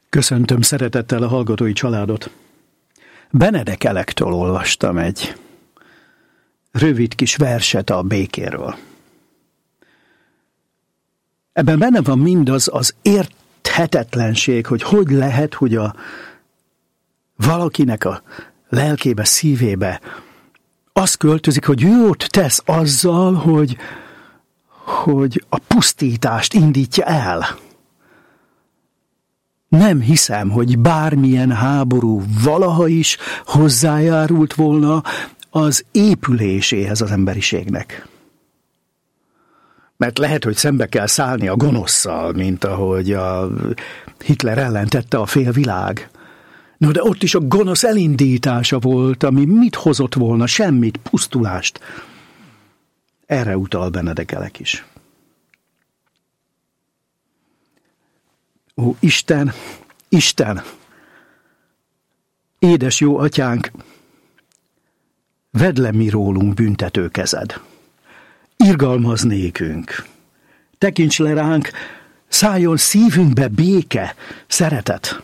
Köszöntöm szeretettel a hallgatói családot. Benedek Elektől olvastam egy rövid kis verset a békéről. Ebben benne van mindaz az érthetetlenség, hogy lehet, hogy valakinek a lelkébe, szívébe az költözik, hogy jót tesz azzal, hogy a pusztítást indítja el. Nem hiszem, hogy bármilyen háború valaha is hozzájárult volna az épüléséhez az emberiségnek. Mert lehet, hogy szembe kell szállni a gonoszszal, mint ahogy a Hitler ellen tette a félvilág. No, de ott is a gonosz elindítása volt, ami mit hozott volna? Semmit, pusztulást. Erre utal Benedek Elek is. Ó, Isten, Isten, édes jó atyánk, vedd le mi rólunk büntető kezed. Irgalmazz nékünk, tekints le ránk, szálljon szívünkbe béke, szeretet.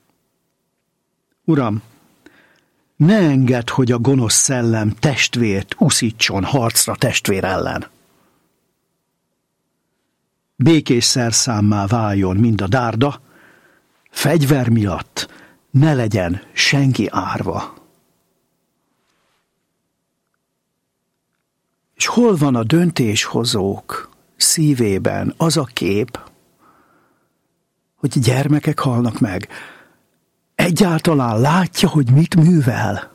Uram, ne engedd, hogy a gonosz szellem testvért uszítson harcra testvér ellen. Békés szerszámmá váljon mind a dárda, fegyver miatt ne legyen senki árva. És hol van a döntéshozók szívében az a kép, hogy gyermekek halnak meg? Egyáltalán látja, hogy mit művel?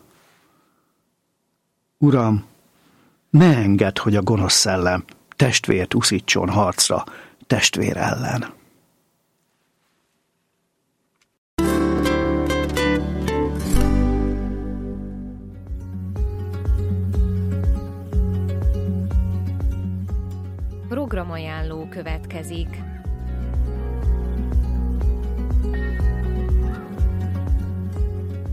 Uram, ne engedd, hogy a gonosz szellem testvért uszítson harcra testvér ellen. Programajánló következik.